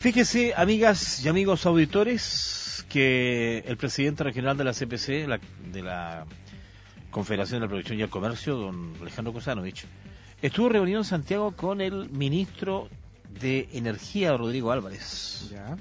Fíjese, amigas y amigos auditores, que el presidente regional de la CPC, de la Confederación de la Producción y el Comercio, don Alejandro Kosanovich, estuvo reunido en Santiago con el ministro de Energía, Rodrigo Álvarez. Ya.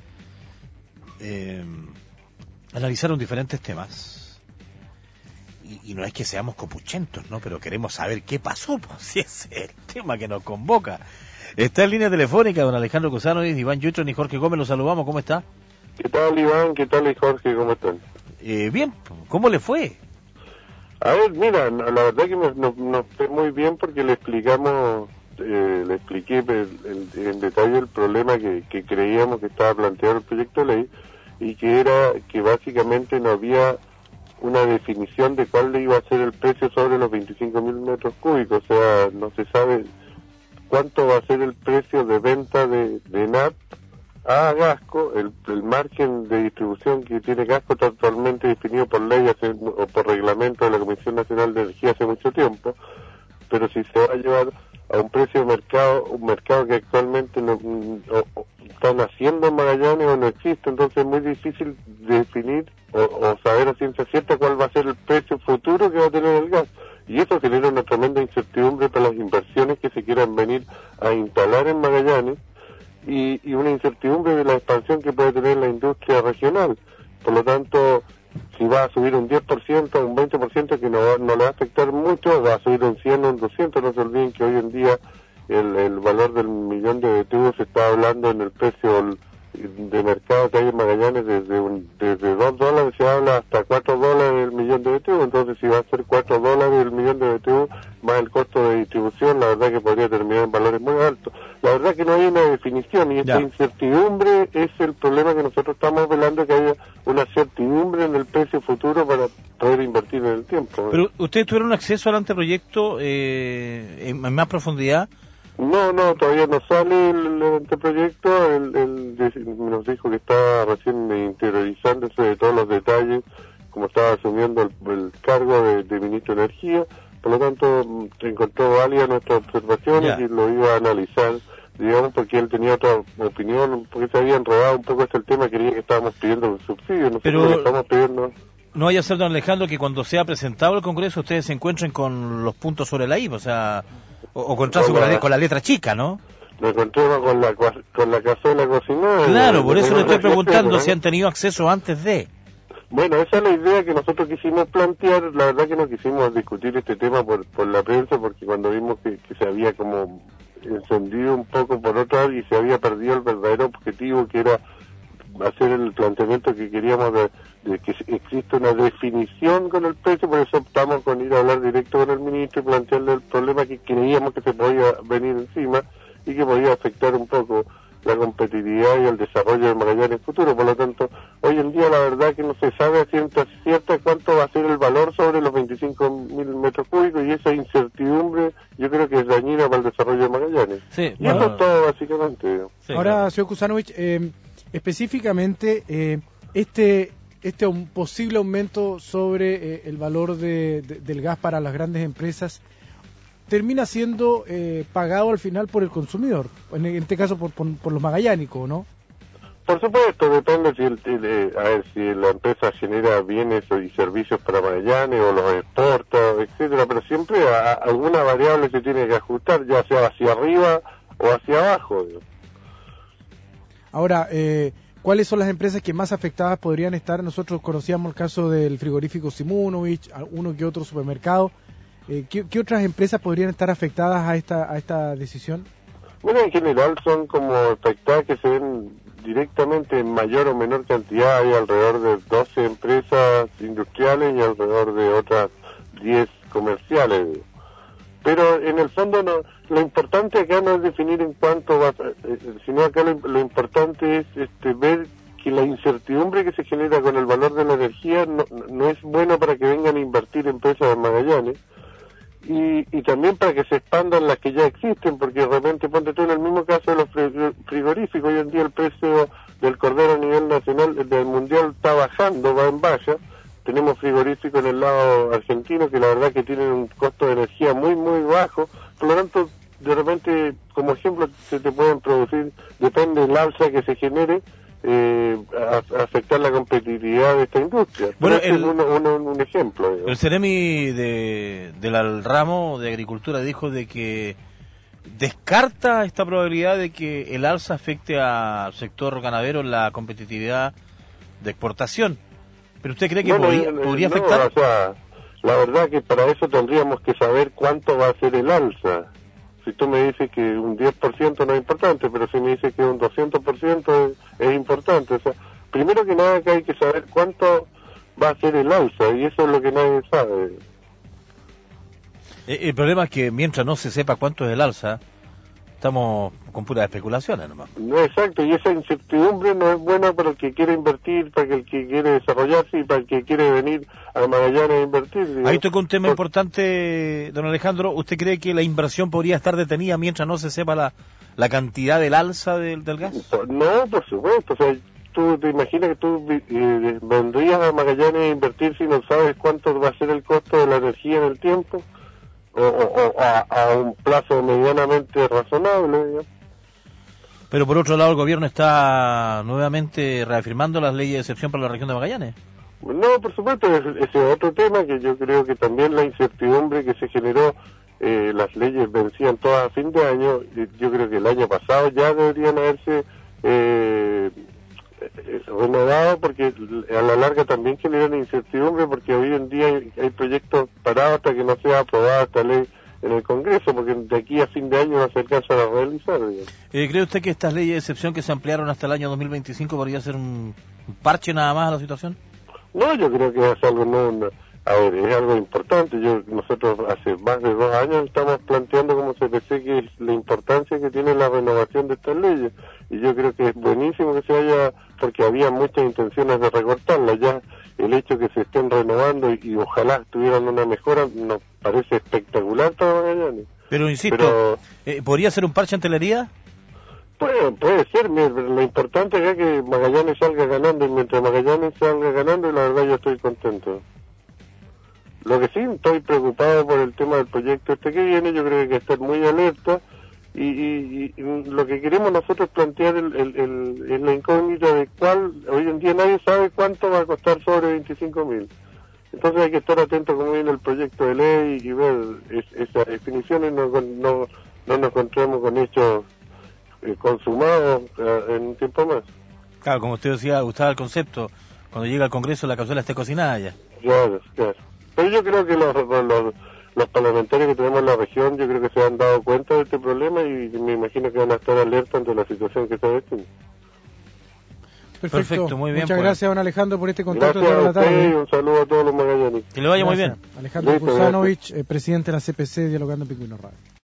Analizaron diferentes temas. Y no es que seamos copuchentos, ¿no? Pero queremos saber qué pasó, pues, si ese es el tema que nos convoca. Está en línea telefónica don Alejandro Kosanovich, Iván Yutron y Jorge Gómez, los saludamos, ¿cómo está? ¿Qué tal, Iván? ¿Qué tal, Jorge? ¿Cómo están? Bien, ¿cómo le fue? A ver, mira, la verdad que nos fue muy bien porque le expliqué en detalle el problema que creíamos que estaba planteado el proyecto de ley, y que era que básicamente no había una definición de cuál iba a ser el precio sobre los 25.000 metros cúbicos, o sea, no se sabe cuánto va a ser el precio de venta de NAP a Gasco. El margen de distribución que tiene Gasco está actualmente definido por ley o por reglamento de la Comisión Nacional de Energía hace mucho tiempo, pero si se va a llevar a un precio de mercado, un mercado que actualmente no están haciendo en Magallanes o no existe, entonces es muy difícil definir o saber a ciencia cierta cuál va a ser el precio futuro que va a tener el gas. Y eso genera una tremenda incertidumbre para las inversiones que se quieran venir a instalar en Magallanes y una incertidumbre de la expansión que puede tener la industria regional. Por lo tanto, si va a subir un 10%, un 20%, que no le va a afectar mucho, va a subir un 100 o un 200, no se olviden que hoy en día el valor del millón de BTU se está hablando en el precio de mercado que hay en Magallanes desde $2 se habla hasta $4 el millón de BTU. Entonces, si va a ser $4 el millón de BTU más el costo de distribución, la verdad que podría terminar en valores muy altos. La verdad que no hay una definición, y esta incertidumbre es el problema que nosotros estamos velando, que haya una certidumbre en el precio futuro para poder invertir en el tiempo. Pero ¿ustedes tuvieron acceso al anteproyecto en más profundidad? No, todavía no sale el anteproyecto. Él nos dijo que está recién interiorizándose de todos los detalles, como estaba asumiendo el cargo de ministro de Energía. Por lo tanto, encontró válida nuestras observaciones y lo iba a analizar, digamos, porque él tenía otra opinión, porque se había enredado un poco el tema, quería que estábamos pidiendo un subsidio. Nosotros le estamos pidiendo... No vaya a ser, don Alejandro, que cuando sea presentado el Congreso ustedes se encuentren con los puntos sobre la I, o sea, o encontrarse con la letra chica, ¿no? Nos encontramos con la cazuela cocinada. Claro, por eso le estoy preguntando si han tenido acceso antes de... Bueno, esa es la idea que nosotros quisimos plantear. La verdad que no quisimos discutir este tema por la prensa, porque cuando vimos que se había como encendido un poco por otro lado y se había perdido el verdadero objetivo, que era hacer el planteamiento que queríamos de que existe una definición con el precio. Por eso optamos con ir a hablar directo con el ministro y plantearle el problema que creíamos que se podía venir encima y que podía afectar un poco la competitividad y el desarrollo de Magallanes en futuro. Por lo tanto, hoy en día la verdad que no se sabe a ciencia cierta cuánto va a ser el valor sobre los 25.000 metros cúbicos, y esa incertidumbre yo creo que es dañina para el desarrollo de Magallanes. Sí, y eso es todo básicamente. Sí, ahora, señor Kosanovich, específicamente este un posible aumento sobre el valor del gas para las grandes empresas termina siendo pagado al final por el consumidor, en este caso por los magallánicos, ¿no? Por supuesto, depende si la empresa genera bienes y servicios para Magallanes o los exporta, etcétera, pero siempre alguna variable se tiene que ajustar, ya sea hacia arriba o hacia abajo. Ahora, ¿cuáles son las empresas que más afectadas podrían estar? Nosotros conocíamos el caso del frigorífico Simunovich, uno que otro supermercado. ¿Qué otras empresas podrían estar afectadas a esta decisión? Bueno, en general son como afectadas que se ven directamente en mayor o menor cantidad. Hay alrededor de 12 empresas industriales y alrededor de otras 10 comerciales. Pero en el fondo lo importante acá no es definir en cuánto va, sino acá lo importante es ver que la incertidumbre que se genera con el valor de la energía no es bueno para que vengan a invertir empresas en Magallanes, y también para que se expandan las que ya existen, porque de repente, ponte tú en el mismo caso de los frigoríficos, hoy en día el precio del cordero a nivel nacional, del mundial, está bajando, va en valla. Tenemos frigoríficos en el lado argentino que la verdad que tienen un costo de energía muy, muy bajo. Por lo tanto, de repente, como ejemplo, se te pueden producir, depende del alza que se genere, afectar la competitividad de esta industria. Bueno, es un ejemplo. Digamos. El Ceremi del ramo de agricultura dijo de que descarta esta probabilidad de que el alza afecte al sector ganadero en la competitividad de exportación. ¿Pero usted cree que podría afectar? O sea, la verdad que para eso tendríamos que saber cuánto va a ser el alza. Si tú me dices que un 10% no es importante, pero si me dices que un 200% es importante. O sea, primero que nada que hay que saber cuánto va a ser el alza, y eso es lo que nadie sabe. El problema es que mientras no se sepa cuánto es el alza, estamos con puras especulaciones nomás. No, exacto, y esa incertidumbre no es buena para el que quiere invertir, para el que quiere desarrollarse y para el que quiere venir a Magallanes a invertir. Digamos. Ahí tocó un tema importante, don Alejandro. ¿Usted cree que la inversión podría estar detenida mientras no se sepa la cantidad del alza del gas? No, por supuesto. O sea, tú te imaginas que tú vendrías a Magallanes a invertir si no sabes cuánto va a ser el costo de la energía en el tiempo, o a un plazo medianamente razonable, digamos. Pero por otro lado el gobierno está nuevamente reafirmando las leyes de excepción para la región de Magallanes. No, por supuesto, ese es otro tema que yo creo que también la incertidumbre que se generó, las leyes vencían todas a fin de año, yo creo que el año pasado ya deberían haberse renovado, porque a la larga también generan incertidumbre, porque hoy en día hay proyectos parados hasta que no sea aprobada esta ley en el Congreso, porque de aquí a fin de año no se alcanzan a realizar. ¿Cree usted que estas leyes de excepción que se ampliaron hasta el año 2025 podría ser un parche nada más a la situación? No, yo creo que es algo a ver, es algo importante. Nosotros hace más de 2 años estamos planteando como CPC que es la importancia que tiene la renovación de estas leyes, y yo creo que es buenísimo que se haya, porque había muchas intenciones de recortarlas. Ya el hecho que se estén renovando y ojalá tuvieran una mejora nos parece espectacular para Magallanes. Pero insisto, ¿podría ser un parche ante la herida? Puede ser, lo importante es que Magallanes salga ganando, y mientras Magallanes salga ganando, la verdad yo estoy contento. Lo que sí, estoy preocupado por el tema del proyecto que viene. Yo creo que hay que estar muy alerta, y lo que queremos nosotros plantear es la incógnita de hoy en día nadie sabe cuánto va a costar sobre 25.000. Entonces hay que estar atento como viene el proyecto de ley y ver esas definiciones, no nos encontremos con hechos consumados en un tiempo más. Claro, como usted decía, gustaba el concepto, cuando llega al Congreso la cazuela esté cocinada ya. Claro. Pero yo creo que los parlamentarios que tenemos en la región, yo creo que se han dado cuenta de este problema, y me imagino que van a estar alerta ante la situación que está vestiendo. Perfecto, muy bien. Muchas gracias, don Alejandro, por este contacto de toda la tarde. Y un saludo a todos los magallanes. Que le vaya muy bien. Alejandro Kusanovich, presidente de la CPC, dialogando en Pingüino Radio.